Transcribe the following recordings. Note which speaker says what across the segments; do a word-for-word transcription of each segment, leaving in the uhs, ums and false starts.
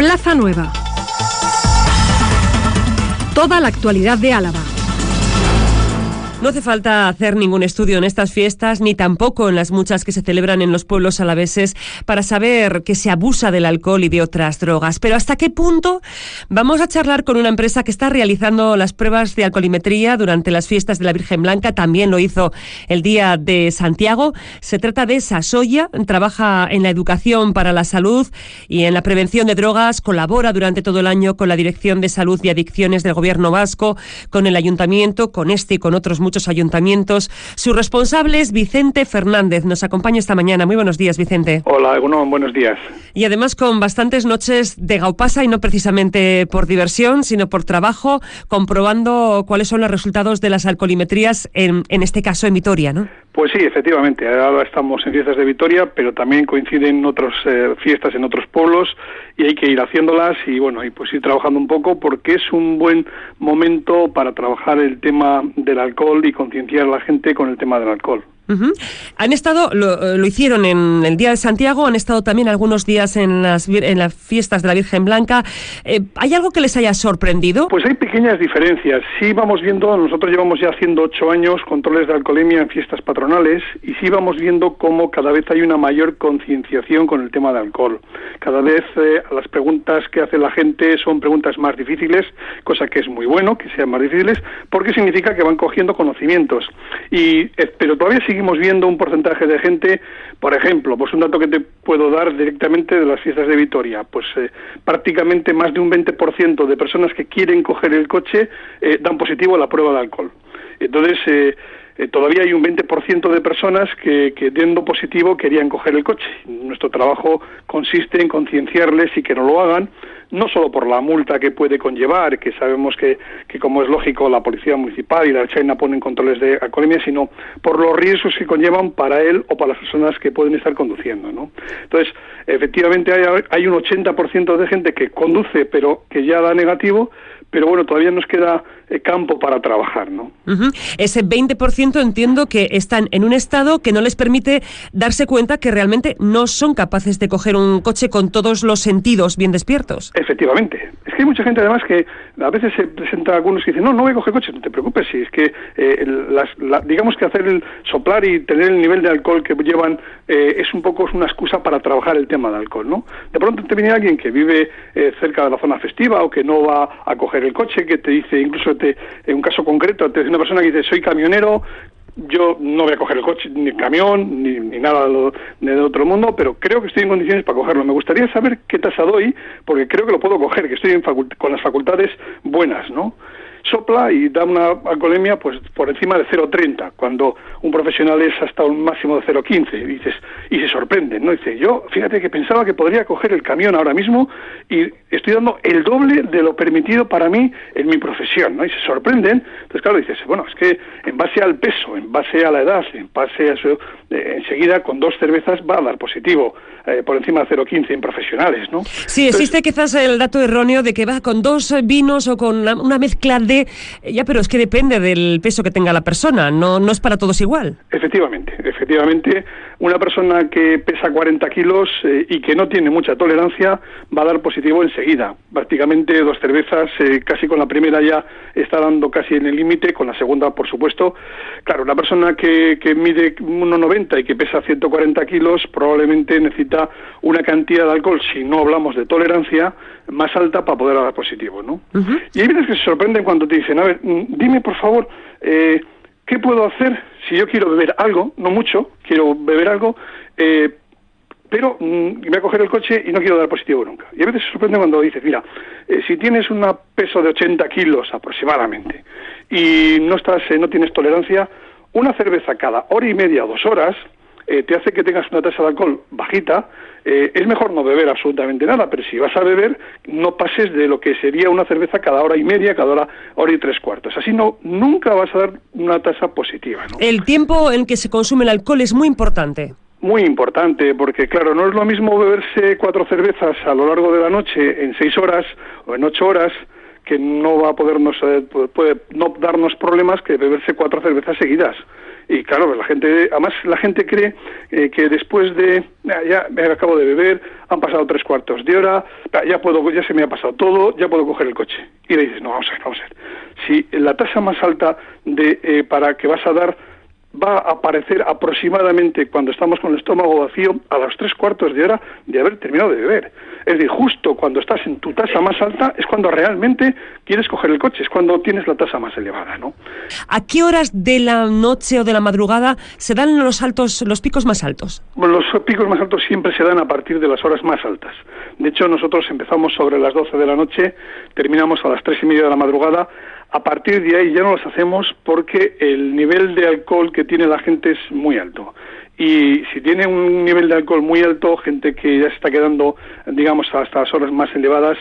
Speaker 1: Plaza Nueva. Toda la actualidad de Álava. No hace falta hacer ningún estudio en estas fiestas, ni tampoco en las muchas que se celebran en los pueblos alaveses, para saber que se abusa del alcohol y de otras drogas. Pero ¿hasta qué punto? Vamos a charlar con una empresa que está realizando las pruebas de alcoholimetría durante las fiestas de la Virgen Blanca. También lo hizo el Día de Santiago. Se trata de Sasoya, trabaja en la educación para la salud y en la prevención de drogas. Colabora durante todo el año con la Dirección de Salud y Adicciones del Gobierno Vasco, con el Ayuntamiento, con este y con otros muchos muchos ayuntamientos. Su responsable es Vicente Fernández. Nos acompaña esta mañana. Muy buenos días, Vicente.
Speaker 2: Hola, bueno, buenos días.
Speaker 1: Y además con bastantes noches de gaupasa, y no precisamente por diversión, sino por trabajo, comprobando cuáles son los resultados de las alcoholimetrías, en, en este caso en Vitoria, ¿no?
Speaker 2: Pues sí, efectivamente. Ahora estamos en fiestas de Vitoria, pero también coinciden otras eh, fiestas en otros pueblos y hay que ir haciéndolas y bueno, y pues ir trabajando un poco, porque es un buen momento para trabajar el tema del alcohol y concienciar a la gente con el tema del alcohol.
Speaker 1: Uh-huh. Han estado, lo, lo hicieron en el Día de Santiago, han estado también algunos días en las, en las fiestas de la Virgen Blanca. Eh, ¿Hay algo que les haya sorprendido?
Speaker 2: Pues hay pequeñas diferencias. Sí vamos viendo, nosotros llevamos ya haciendo ocho años controles de alcoholemia en fiestas patronales, y sí vamos viendo cómo cada vez hay una mayor concienciación con el tema de alcohol. Cada vez eh, las preguntas que hace la gente son preguntas más difíciles, cosa que es muy bueno que sean más difíciles, porque significa que van cogiendo conocimientos. Y eh, pero todavía sigue Seguimos viendo un porcentaje de gente, por ejemplo, pues un dato que te puedo dar directamente de las fiestas de Vitoria, pues eh, prácticamente más de un veinte por ciento de personas que quieren coger el coche eh, dan positivo a la prueba de alcohol. Entonces, eh, eh, todavía hay un veinte por ciento de personas que, que dando positivo querían coger el coche. Nuestro trabajo consiste en concienciarles y que no lo hagan, no solo por la multa que puede conllevar, que sabemos que, que como es lógico, la Policía Municipal y la Ertzaintza ponen controles de alcoholemia, sino por los riesgos que conllevan para él o para las personas que pueden estar conduciendo, ¿no? Entonces, efectivamente hay, hay un ochenta por ciento de gente que conduce, pero que ya da negativo, pero bueno, todavía nos queda eh, campo para trabajar, ¿no?
Speaker 1: Uh-huh. Ese veinte por ciento entiendo que están en un estado que no les permite darse cuenta que realmente no son capaces de coger un coche con todos los sentidos bien despiertos.
Speaker 2: Efectivamente. Es que hay mucha gente además que a veces se presenta algunos que dicen, no, no voy a coger coche, no te preocupes, si es que eh, las, la, digamos que hacer el soplar y tener el nivel de alcohol que llevan eh, es un poco es una excusa para trabajar el tema de alcohol, ¿no? De pronto te viene alguien que vive eh, cerca de la zona festiva o que no va a coger el coche, que te dice, incluso te, en un caso concreto, te dice una persona que dice, soy camionero, yo no voy a coger el coche, ni el camión, ni, ni nada de, lo, de otro mundo, pero creo que estoy en condiciones para cogerlo. Me gustaría saber qué tasa doy, porque creo que lo puedo coger, que estoy en facult- con las facultades buenas, ¿no? Sopla y da una alcoholemia pues por encima de cero coma treinta, cuando un profesional es hasta un máximo de cero coma quince, y dices, y se sorprenden, ¿no? Dice, yo, fíjate que pensaba que podría coger el camión ahora mismo y estoy dando el doble de lo permitido para mí en mi profesión, ¿no? Y se sorprenden. Entonces, claro, dices, bueno, es que en base al peso, en base a la edad, en base a eso, eh, enseguida con dos cervezas va a dar positivo eh, por encima de cero coma quince en profesionales, ¿no?
Speaker 1: Sí, existe Entonces, quizás el dato erróneo de que va con dos vinos o con una, una mezcla de ya, pero es que depende del peso que tenga la persona, no, no es para todos igual.
Speaker 2: Efectivamente, efectivamente, una persona que pesa cuarenta kilos eh, y que no tiene mucha tolerancia va a dar positivo enseguida. Prácticamente dos cervezas, eh, casi con la primera ya está dando casi en el límite, con la segunda, por supuesto. Claro, una persona que, que mide uno noventa y que pesa ciento cuarenta kilos probablemente necesita una cantidad de alcohol, si no hablamos de tolerancia, más alta para poder dar positivo, ¿no? Uh-huh. Y hay veces que se sorprenden cuando te dicen, a ver, dime por favor, eh, ¿qué puedo hacer si yo quiero beber algo, no mucho, quiero beber algo, eh, pero mm, voy a coger el coche y no quiero dar positivo nunca? Y a veces se sorprende cuando dices, mira, eh, si tienes un peso de ochenta kilos aproximadamente y no estás, eh, no tienes tolerancia, una cerveza cada hora y media o dos horas eh, te hace que tengas una tasa de alcohol bajita. Eh, es mejor no beber absolutamente nada, pero si vas a beber, no pases de lo que sería una cerveza cada hora y media, cada hora, hora y tres cuartos. Así no, nunca vas a dar una tasa positiva, ¿no?
Speaker 1: El tiempo en que se consume el alcohol es muy importante.
Speaker 2: Muy importante, porque claro, no es lo mismo beberse cuatro cervezas a lo largo de la noche en seis horas o en ocho horas, que no va a podernos, eh, puede no darnos problemas, que beberse cuatro cervezas seguidas. Y claro, pues la gente, además la gente cree eh, que después de, ya, ya me acabo de beber, han pasado tres cuartos de hora, ya puedo, ya se me ha pasado todo, ya puedo coger el coche. Y le dices, no, vamos a ver, vamos a ver. Si la tasa más alta de eh, para que vas a dar va a aparecer aproximadamente cuando estamos con el estómago vacío a los tres cuartos de hora de haber terminado de beber. Es decir, justo cuando estás en tu tasa más alta es cuando realmente quieres coger el coche, es cuando tienes la tasa más elevada, ¿no?
Speaker 1: ¿A qué horas de la noche o de la madrugada se dan los altos, los picos más altos?
Speaker 2: Bueno, los picos más altos siempre se dan a partir de las horas más altas. De hecho, nosotros empezamos sobre las doce de la noche, terminamos a las tres y media de la madrugada. A partir de ahí ya no los hacemos porque el nivel de alcohol que tiene la gente es muy alto. Y si tiene un nivel de alcohol muy alto, gente que ya se está quedando, digamos, hasta las horas más elevadas,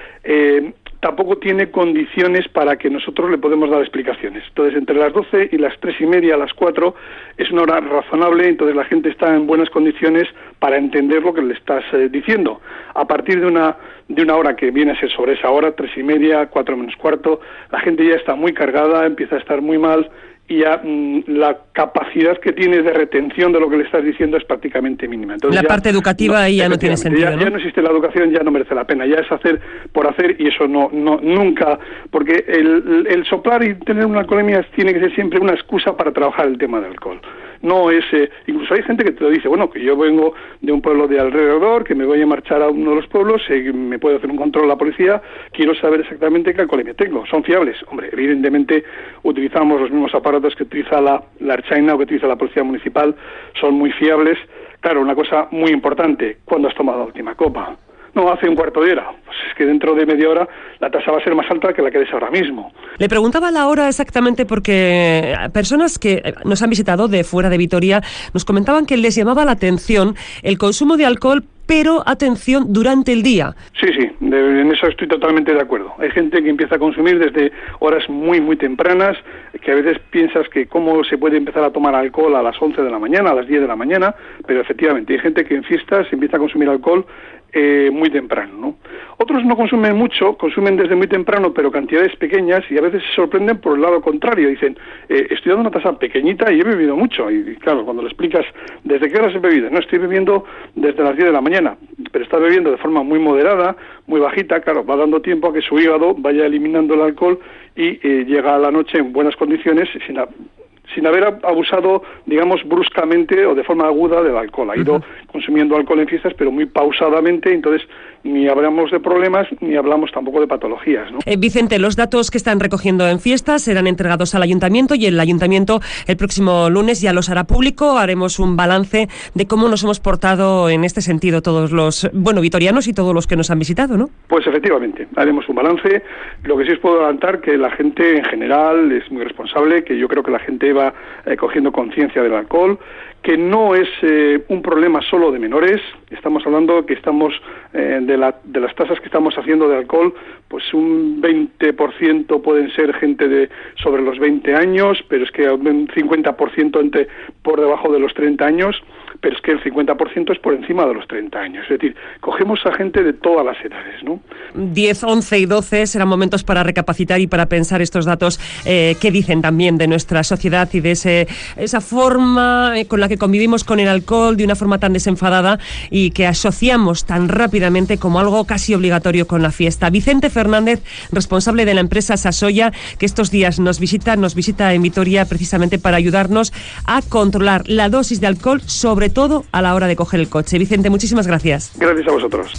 Speaker 2: eh, tampoco tiene condiciones para que nosotros le podemos dar explicaciones. Entonces, entre las doce y las tres y media, a las cuatro, es una hora razonable, entonces la gente está en buenas condiciones para entender lo que le estás eh, diciendo. A partir de una de una hora que viene a ser sobre esa hora, tres y media, cuatro menos cuarto, la gente ya está muy cargada, empieza a estar muy mal, y ya mmm, la capacidad que tiene de retención de lo que le estás diciendo es prácticamente mínima. Entonces,
Speaker 1: la
Speaker 2: ya,
Speaker 1: parte educativa
Speaker 2: no,
Speaker 1: ahí ya no tiene sentido,
Speaker 2: ya,
Speaker 1: ¿no?
Speaker 2: Ya no existe la educación, ya no merece la pena, ya es hacer por hacer y eso no, no nunca, porque el, el soplar y tener una alcoholemia tiene que ser siempre una excusa para trabajar el tema del alcohol. No es, eh, incluso hay gente que te lo dice, bueno, que yo vengo de un pueblo de alrededor, que me voy a marchar a uno de los pueblos, eh, me puede hacer un control la policía, quiero saber exactamente qué alcoholemia tengo. ¿Son fiables? Hombre, evidentemente utilizamos los mismos aparatos que utiliza la, la Ertzaintza o que utiliza la policía municipal, son muy fiables. Claro, una cosa muy importante, ¿cuándo has tomado la última copa? No, hace un cuarto de hora. Pues es que dentro de media hora la tasa va a ser más alta que la que es ahora mismo.
Speaker 1: Le preguntaba la hora exactamente porque personas que nos han visitado de fuera de Vitoria nos comentaban que les llamaba la atención el consumo de alcohol, pero atención, durante el día.
Speaker 2: Sí, sí, de, en eso estoy totalmente de acuerdo. Hay gente que empieza a consumir desde horas muy, muy tempranas, que a veces piensas que cómo se puede empezar a tomar alcohol a las once de la mañana, a las diez de la mañana, pero efectivamente hay gente que en fiestas empieza a consumir alcohol eh, muy temprano, ¿no? Otros no consumen mucho, consumen desde muy temprano, pero cantidades pequeñas, y a veces se sorprenden por el lado contrario. Dicen, eh, estoy dando una tasa pequeñita y he bebido mucho. Y claro, cuando le explicas, ¿desde qué horas he bebido? No, estoy bebiendo desde las diez de la mañana, pero está bebiendo de forma muy moderada, muy bajita. Claro, va dando tiempo a que su hígado vaya eliminando el alcohol y eh, llega a la noche en buenas condiciones, sin a, sin haber abusado, digamos, bruscamente o de forma aguda del alcohol. Ha ido uh-huh. consumiendo alcohol en fiestas, pero muy pausadamente, entonces ni hablamos de problemas ni hablamos tampoco de patologías, ¿no?
Speaker 1: Eh, Vicente, los datos que están recogiendo en fiestas serán entregados al Ayuntamiento y el Ayuntamiento el próximo lunes ya los hará público. Haremos un balance de cómo nos hemos portado en este sentido todos los, bueno, vitorianos y todos los que nos han visitado, ¿no?
Speaker 2: Pues efectivamente, haremos un balance. Lo que sí os puedo adelantar que la gente en general es muy responsable, que yo creo que la gente va eh, cogiendo conciencia del alcohol, que no es eh, un problema solo de menores. Estamos hablando que estamos eh, de, la, de las tasas que estamos haciendo de alcohol, pues un veinte por ciento pueden ser gente de sobre los veinte años, pero es que un cincuenta por ciento entre, por debajo de los treinta años, pero es que el cincuenta por ciento es por encima de los treinta años. Es decir, cogemos a gente de todas las edades, ¿no?
Speaker 1: diez, once y doce serán momentos para recapacitar y para pensar estos datos eh, que dicen también de nuestra sociedad y de ese, esa forma con la que convivimos con el alcohol de una forma tan desenfadada y que asociamos tan rápidamente como algo casi obligatorio con la fiesta. Vicente Fernández, responsable de la empresa Sasoya, que estos días nos visita, nos visita en Vitoria precisamente para ayudarnos a controlar la dosis de alcohol, sobre todo a la hora de coger el coche. Vicente, muchísimas gracias.
Speaker 2: Gracias a vosotros.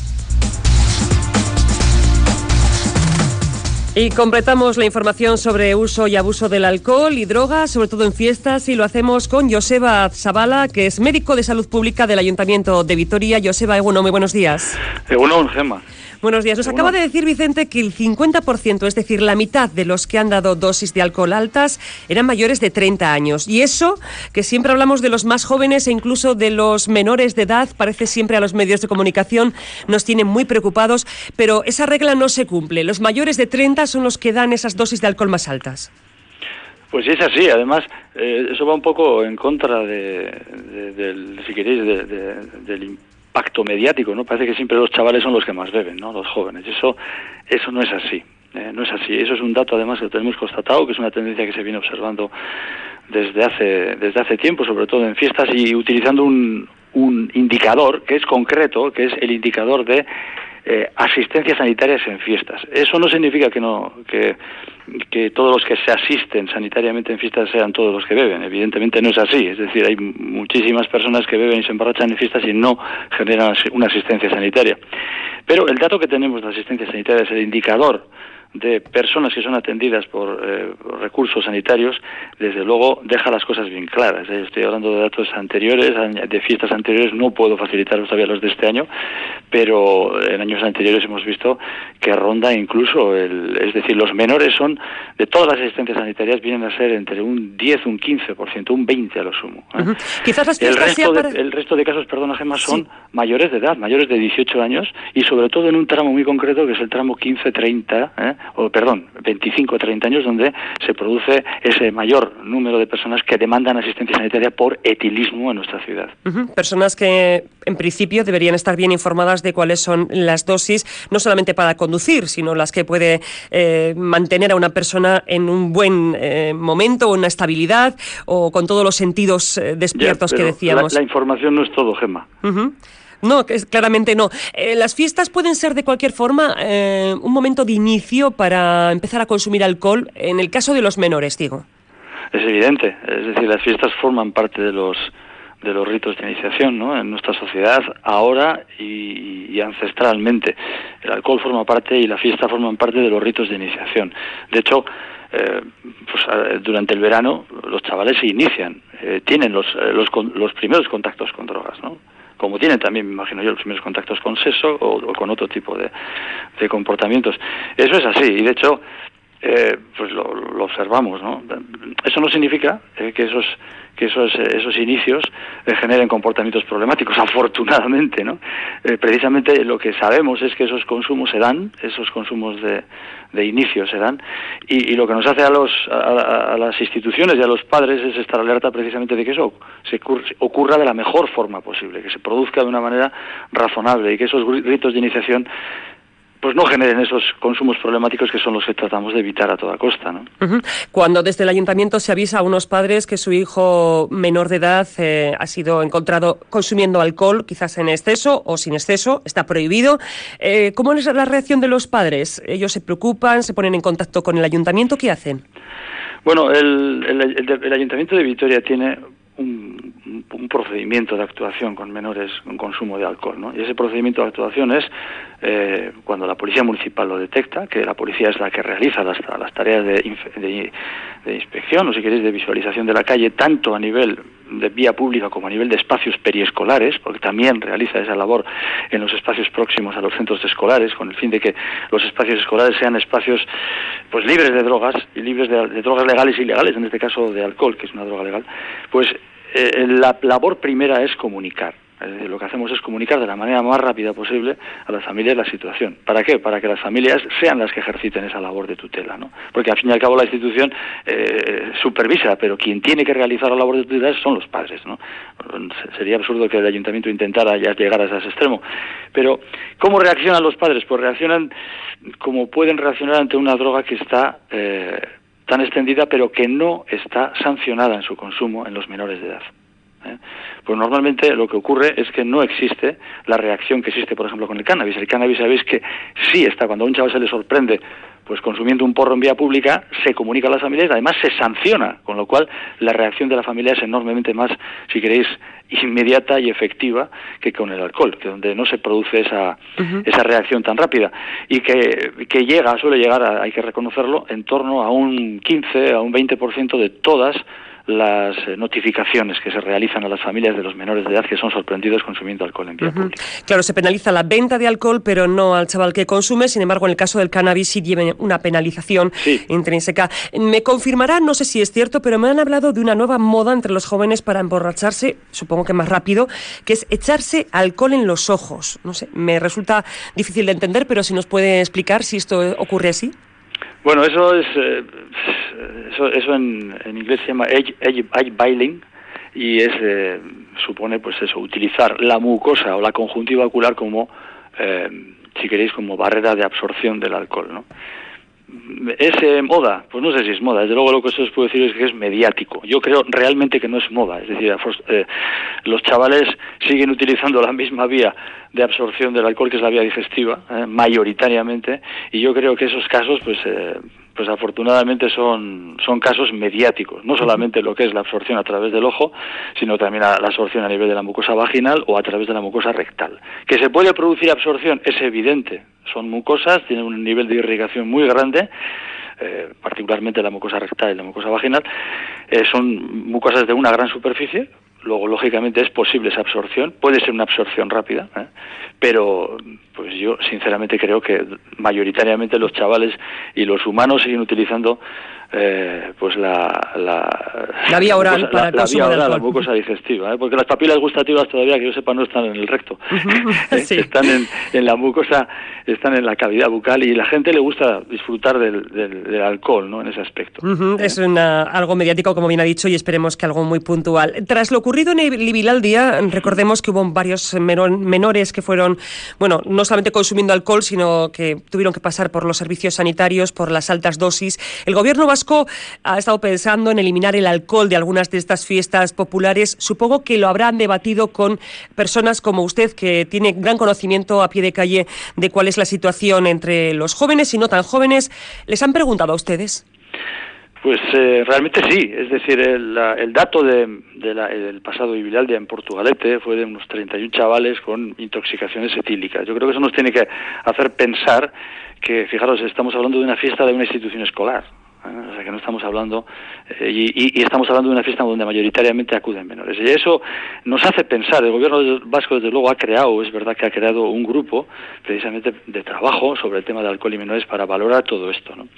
Speaker 1: Y completamos la información sobre uso y abuso del alcohol y drogas, sobre todo en fiestas, y lo hacemos con Joseba Zavala, que es médico de salud pública del Ayuntamiento de Vitoria. Joseba, Egunon, muy buenos días.
Speaker 3: Egunon, Gemma.
Speaker 1: Buenos días. Nos
Speaker 3: Egunon.
Speaker 1: acaba de decir Vicente que el cincuenta por ciento, es decir, la mitad de los que han dado dosis de alcohol altas, eran mayores de treinta años. Y eso, que siempre hablamos de los más jóvenes e incluso de los menores de edad, parece siempre a los medios de comunicación, nos tiene muy preocupados, pero esa regla no se cumple. Los mayores de treinta son los que dan esas dosis de alcohol más altas.
Speaker 3: Pues sí, es así. Además, eh, eso va un poco en contra de, de, del, si queréis, de, de, del impacto mediático, ¿no? Parece que siempre los chavales son los que más beben, ¿no? Los jóvenes. Eso, eso no es así. Eh, no es así. Eso es un dato, además, que lo tenemos constatado, que es una tendencia que se viene observando desde hace desde hace tiempo, sobre todo en fiestas, y utilizando un, un indicador que es concreto, que es el indicador de eh, asistencia sanitarias en fiestas. Eso no significa que no que, que todos los que se asisten sanitariamente en fiestas sean todos los que beben. Evidentemente no es así. Es decir, hay muchísimas personas que beben y se emborrachan en fiestas y no generan una asistencia sanitaria. Pero el dato que tenemos de asistencia sanitaria es el indicador de personas que son atendidas por, eh, por recursos sanitarios, desde luego deja las cosas bien claras. Yo estoy hablando de datos anteriores, de fiestas anteriores, no puedo facilitaros todavía los de este año, pero en años anteriores hemos visto que ronda incluso, el, es decir, los menores son, de todas las asistencias sanitarias, vienen a ser entre un diez, un quince por ciento, un veinte por ciento a lo sumo. ¿eh? Uh-huh.
Speaker 1: Quizás las
Speaker 3: el, resto
Speaker 1: para...
Speaker 3: de, el resto de casos, perdona Gemma, son
Speaker 1: sí.
Speaker 3: mayores de edad, mayores de dieciocho años, y sobre todo en un tramo muy concreto que es el tramo quince treinta, ¿eh? o perdón, veinticinco a treinta años, donde se produce ese mayor número de personas que demandan asistencia sanitaria por etilismo en nuestra ciudad.
Speaker 1: Uh-huh. Personas que, en principio, deberían estar bien informadas de cuáles son las dosis, no solamente para conducir, sino las que puede eh, mantener a una persona en un buen eh, momento, una estabilidad, o con todos los sentidos eh, despiertos ya, que decíamos.
Speaker 3: La, la información no es todo, Gemma.
Speaker 1: Uh-huh. No, claramente no. Eh, las fiestas pueden ser de cualquier forma eh, un momento de inicio para empezar a consumir alcohol, en el caso de los menores, digo.
Speaker 3: Es evidente, es decir, las fiestas forman parte de los de los ritos de iniciación, ¿no? En nuestra sociedad ahora y, y ancestralmente. El alcohol forma parte y la fiesta forman parte de los ritos de iniciación. De hecho, eh, pues, durante el verano los chavales se inician, eh, tienen los, los los primeros contactos con drogas, ¿no? Como tienen también, me imagino yo, los primeros contactos con sexo o, o con otro tipo de, de comportamientos. Eso es así, y de hecho, eh, pues lo, lo observamos, ¿no? Eso no significa eh, que esos que esos esos inicios eh, generen comportamientos problemáticos, afortunadamente, ¿no? Eh, precisamente lo que sabemos es que esos consumos se dan, esos consumos de, de inicio se dan, y, y lo que nos hace a los a, a las instituciones y a los padres es estar alerta precisamente de que eso se ocurra de la mejor forma posible, que se produzca de una manera razonable y que esos ritos de iniciación pues no generen esos consumos problemáticos que son los que tratamos de evitar a toda costa, ¿no?
Speaker 1: Uh-huh. Cuando desde el ayuntamiento se avisa a unos padres que su hijo menor de edad eh, ha sido encontrado consumiendo alcohol, quizás en exceso o sin exceso, está prohibido, eh, ¿cómo es la reacción de los padres? ¿Ellos se preocupan, se ponen en contacto con el ayuntamiento? ¿Qué hacen?
Speaker 3: Bueno, el, el, el, el Ayuntamiento de Vitoria tiene un, un procedimiento de actuación con menores con consumo de alcohol, ¿no? Y ese procedimiento de actuación es eh, cuando la policía municipal lo detecta, que la policía es la que realiza las, las tareas de, de, de inspección, o si queréis de visualización de la calle, tanto a nivel de vía pública como a nivel de espacios periescolares, porque también realiza esa labor en los espacios próximos a los centros escolares, con el fin de que los espacios escolares sean espacios pues libres de drogas, y libres de, de drogas legales e ilegales, en este caso de alcohol, que es una droga legal. Pues eh, la labor primera es comunicar. Es decir, lo que hacemos es comunicar de la manera más rápida posible a las familias la situación. ¿Para qué? Para que las familias sean las que ejerciten esa labor de tutela, ¿no? Porque al fin y al cabo la institución eh, supervisa, pero quien tiene que realizar la labor de tutela son los padres, ¿no? Sería absurdo que el ayuntamiento intentara ya llegar a ese extremo. Pero, ¿cómo reaccionan los padres? Pues reaccionan como pueden reaccionar ante una droga que está eh, tan extendida, pero que no está sancionada en su consumo en los menores de edad. ¿Eh? Pues normalmente lo que ocurre es que no existe la reacción que existe, por ejemplo, con el cannabis. El cannabis, sabéis que sí está, cuando a un chaval se le sorprende pues consumiendo un porro en vía pública, se comunica a las familias, además se sanciona, con lo cual la reacción de la familia es enormemente más, si queréis, inmediata y efectiva que con el alcohol, que donde no se produce esa uh-huh. esa reacción tan rápida, y que, que llega, suele llegar, a, hay que reconocerlo, en torno a un quince, a un veinte por ciento de todas las notificaciones que se realizan a las familias de los menores de edad que son sorprendidos consumiendo alcohol en vía uh-huh. pública.
Speaker 1: Claro, se penaliza la venta de alcohol, pero no al chaval que consume. Sin embargo, en el caso del cannabis sí lleva una penalización
Speaker 3: sí.
Speaker 1: intrínseca. Me confirmará, no sé si es cierto, pero me han hablado de una nueva moda entre los jóvenes para emborracharse, supongo que más rápido, que es echarse alcohol en los ojos. No sé, me resulta difícil de entender, pero si nos puede explicar si esto ocurre así.
Speaker 3: Bueno, eso es eh, eso, eso en, en inglés se llama age, age, age bailing, y es eh, supone pues eso, utilizar la mucosa o la conjuntiva ocular como eh, si queréis como barrera de absorción del alcohol, ¿no? ¿Es eh, moda? Pues no sé si es moda. Desde luego lo que eso os puedo decir es que es mediático. Yo creo realmente que no es moda. Es decir, eh, los chavales siguen utilizando la misma vía de absorción del alcohol, que es la vía digestiva, eh, mayoritariamente, y yo creo que esos casos, pues... Eh, pues afortunadamente son, son casos mediáticos, no solamente lo que es la absorción a través del ojo, sino también la, la absorción a nivel de la mucosa vaginal o a través de la mucosa rectal. Que se puede producir absorción es evidente, son mucosas, tienen un nivel de irrigación muy grande, eh, particularmente la mucosa rectal y la mucosa vaginal, eh, son mucosas de una gran superficie. Luego, lógicamente, es posible esa absorción, puede ser una absorción rápida, ¿eh? Pero pues yo sinceramente creo que mayoritariamente los chavales y los humanos siguen utilizando eh, pues la la,
Speaker 1: la vía oral
Speaker 3: la,
Speaker 1: para
Speaker 3: la,
Speaker 1: el
Speaker 3: la
Speaker 1: consumo
Speaker 3: vía
Speaker 1: de
Speaker 3: oral,
Speaker 1: alcohol.
Speaker 3: la mucosa digestiva, ¿eh? Porque las papilas gustativas todavía, que yo sepa, no están en el recto,
Speaker 1: Uh-huh.
Speaker 3: ¿eh?
Speaker 1: Sí.
Speaker 3: Están en, en la mucosa, están en la cavidad bucal, y la gente le gusta disfrutar del, del, del alcohol, ¿no? En ese aspecto.
Speaker 1: Uh-huh.
Speaker 3: ¿eh?
Speaker 1: Es una, algo mediático, como bien ha dicho, y esperemos que algo muy puntual. Tras lo ocurrido en Libilaldia, recordemos que hubo varios menores que fueron, bueno, no solamente consumiendo alcohol, sino que tuvieron que pasar por los servicios sanitarios, por las altas dosis. El gobierno vasco ha estado pensando en eliminar el alcohol de algunas de estas fiestas populares. Supongo que lo habrán debatido con personas como usted, que tiene gran conocimiento a pie de calle de cuál es la situación entre los jóvenes y no tan jóvenes. ¿Les han preguntado a ustedes?
Speaker 3: Pues eh, realmente sí, es decir, el, la, el dato de, de la, del pasado Libilaldia en Portugalete fue de unos treinta y uno chavales con intoxicaciones etílicas. Yo creo que eso nos tiene que hacer pensar que, fijaros, estamos hablando de una fiesta de una institución escolar. O sea, que no estamos hablando, eh, y, y estamos hablando de una fiesta donde mayoritariamente acuden menores. Y eso nos hace pensar, el gobierno vasco desde luego ha creado, es verdad que ha creado un grupo precisamente de trabajo sobre el tema de alcohol y menores para valorar todo esto, ¿no?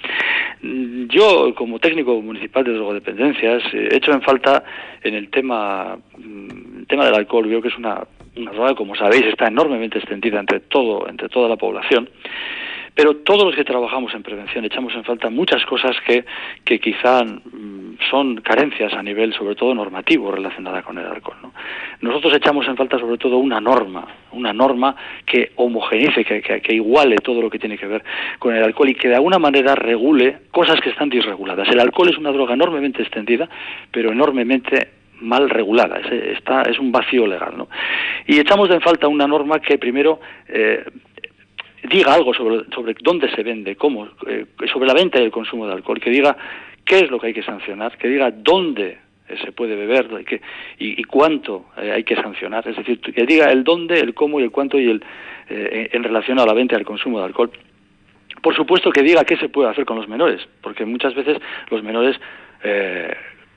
Speaker 3: Yo, como técnico municipal de drogodependencias, eh, he hecho en falta en el tema, el tema del alcohol. Veo que es una, una droga, como sabéis, está enormemente extendida entre todo, entre toda la población. Pero todos los que trabajamos en prevención echamos en falta muchas cosas que, que quizá mmm, son carencias a nivel, sobre todo, normativo relacionada con el alcohol, ¿no? Nosotros echamos en falta, sobre todo, una norma, una norma que homogeneice, que, que, que iguale todo lo que tiene que ver con el alcohol y que de alguna manera regule cosas que están disreguladas. El alcohol es una droga enormemente extendida, pero enormemente mal regulada, es, está, es un vacío legal, ¿no? Y echamos en falta una norma que primero eh, diga algo sobre, sobre dónde se vende, cómo, eh, sobre la venta y el consumo de alcohol, que diga qué es lo que hay que sancionar, que diga dónde eh, se puede beber que, y, y cuánto eh, hay que sancionar, es decir, que diga el dónde, el cómo y el cuánto y el eh, en relación a la venta y al consumo de alcohol. Por supuesto que diga qué se puede hacer con los menores, porque muchas veces los menores eh,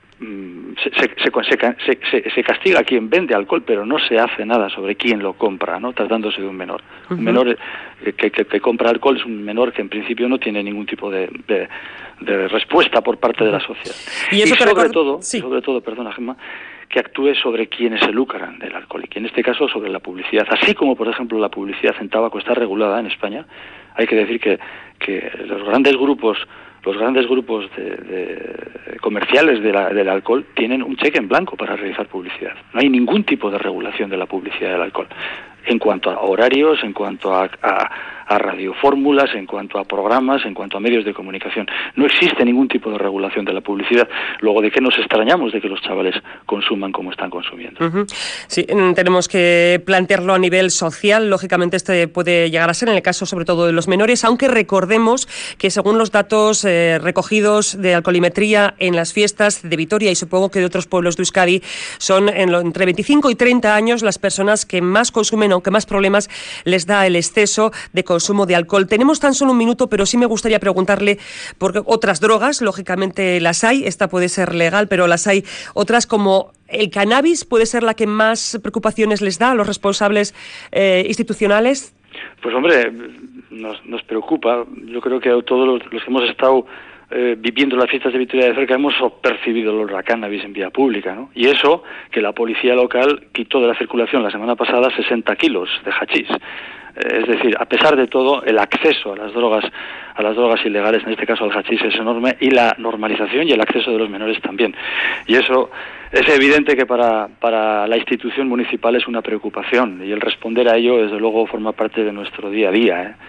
Speaker 3: Se, se, se, se, se castiga a quien vende alcohol, pero no se hace nada sobre quién lo compra, ¿no? Tratándose de un menor. Uh-huh. Un menor que, que, que compra alcohol es un menor que en principio no tiene ningún tipo de, de, de respuesta por parte de la sociedad.
Speaker 1: Y, eso
Speaker 3: y sobre
Speaker 1: record...
Speaker 3: todo,
Speaker 1: sí.
Speaker 3: sobre todo, perdona, Gemma, que actúe sobre quienes se lucran del alcohol, y que en este caso sobre la publicidad. Así como, por ejemplo, la publicidad en tabaco está regulada en España, hay que decir que, que los grandes grupos Los grandes grupos de, de comerciales de la, del alcohol tienen un cheque en blanco para realizar publicidad. No hay ningún tipo de regulación de la publicidad del alcohol. En cuanto a horarios, en cuanto a, a, a radiofórmulas, en cuanto a programas, en cuanto a medios de comunicación. No existe ningún tipo de regulación de la publicidad. Luego, ¿de qué nos extrañamos de que los chavales consuman como están consumiendo?
Speaker 1: Uh-huh. Sí, tenemos que plantearlo a nivel social. Lógicamente, este puede llegar a ser en el caso, sobre todo, de los menores, aunque recordemos que según los datos eh, recogidos de alcoholimetría en las fiestas de Vitoria y supongo que de otros pueblos de Euskadi, son en lo, entre veinticinco y treinta años las personas que más consumen, aunque más problemas les da el exceso de consumo de alcohol. Tenemos tan solo un minuto, pero sí me gustaría preguntarle por otras drogas. Lógicamente las hay, esta puede ser legal, pero las hay otras como el cannabis. ¿Puede ser la que más preocupaciones les da a los responsables eh, institucionales?
Speaker 3: Pues hombre, nos, nos preocupa. Yo creo que todos los, los que hemos estado Eh, viviendo las fiestas de Vitoria de cerca hemos percibido el olor a cannabis en vía pública, ¿no? Y eso que la policía local quitó de la circulación la semana pasada sesenta kilos de hachís. Eh, es decir, a pesar de todo, el acceso a las drogas a las drogas ilegales, en este caso al hachís, es enorme, y la normalización y el acceso de los menores también. Y eso es evidente que para, para la institución municipal es una preocupación, y el responder a ello, desde luego, forma parte de nuestro día a día, ¿eh?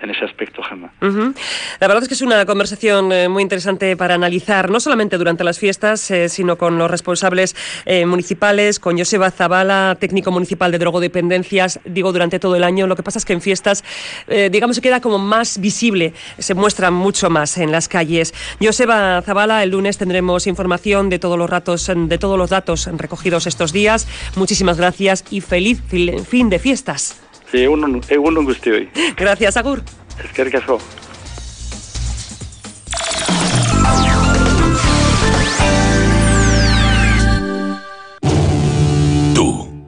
Speaker 3: en ese aspecto, Gemma.
Speaker 1: Uh-huh. La verdad es que es una conversación eh, muy interesante para analizar, no solamente durante las fiestas, eh, sino con los responsables eh, municipales, con Joseba Zabala, técnico municipal de drogodependencias, digo, durante todo el año. Lo que pasa es que en fiestas, eh, digamos, se queda como más visible, se muestra mucho más en las calles. Joseba Zabala, el lunes tendremos información de todos los datos, de todos los datos recogidos estos días. Muchísimas gracias y feliz fin de fiestas.
Speaker 3: Sí, egun on guztioi.
Speaker 1: Gracias, agur.
Speaker 3: Eskerrik asko.